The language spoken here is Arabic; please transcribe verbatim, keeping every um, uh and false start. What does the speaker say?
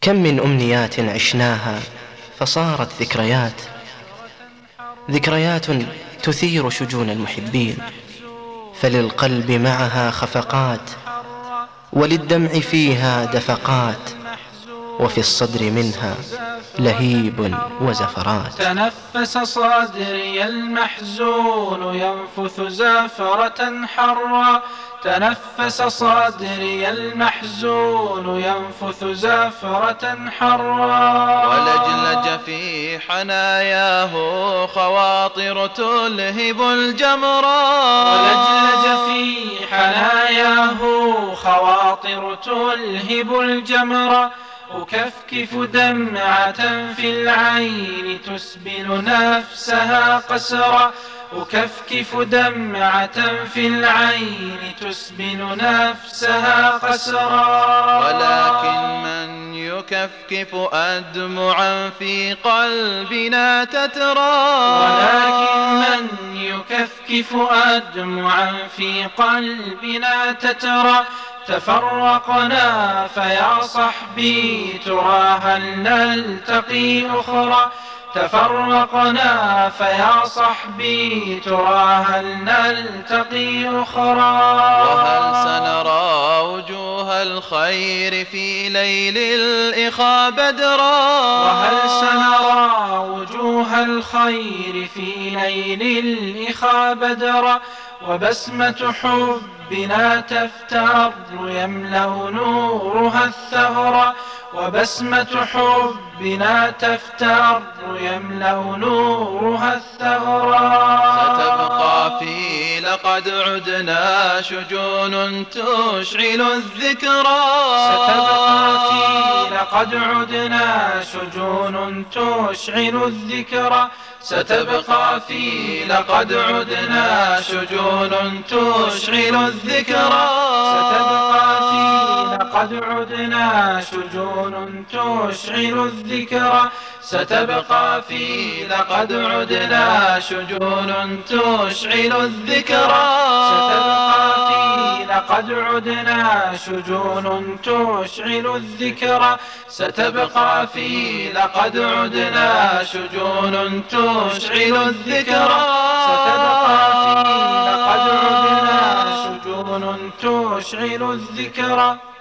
كم من أمنيات عشناها فصارت ذكريات، ذكريات تثير شجون المحبين، فللقلب معها خفقات وللدمع فيها دفقات، وفي الصدر منها لهيب وزفرات. تنفس صدري المحزون ينفث زفرة حرا، تنفس صدري المحزون ينفث زفرة حرا. ولجلج في حناياه خواطر تلهب الجمرا، ولجلج في حناياه خواطر تلهب الجمرا. أكفكف دمعة في العين تسبل نفسها قسرا، أكفكف دمعة في العين تسبل نفسها قسرا. ولكن من يكفكف أدمعا في قلبنا تترى، ولكن من يكفكف أدمعا في قلبنا تترى. تفرقنا فيا صحبي ترى هل نلتقي أخرى، تفرقنا فيا صحبي ترى هل نلتقي أخرى. وهل سنرى وجوه الخير في ليل الإخا بدرا، وهل سنرى وجوه الخير في ليل الإخا بدرا. وبسمة حبنا تفتر يملأ نورها الثغر، وبسمة حبنا تفتر يملأ نورها الثغر. ستبقى في لقد عدنا شجون تشعل الذكرى، ستبقى في لقد عدنا شجون تشعل الذكرى. ستبقى في لقد عدنا شجون تشعل الذكرى. ستبقى في لقد عدنا شجون تشعل الذكرى. ستبقى في لقد عدنا شجون تشعل الذكرى. ستبقى في لقد عدنا شجون تشعل الذكرى. ستبقى في لقد عدنا شجون تشعل الذكرى. ستبقى في لقد عدنا شجون تشعل الذكرى.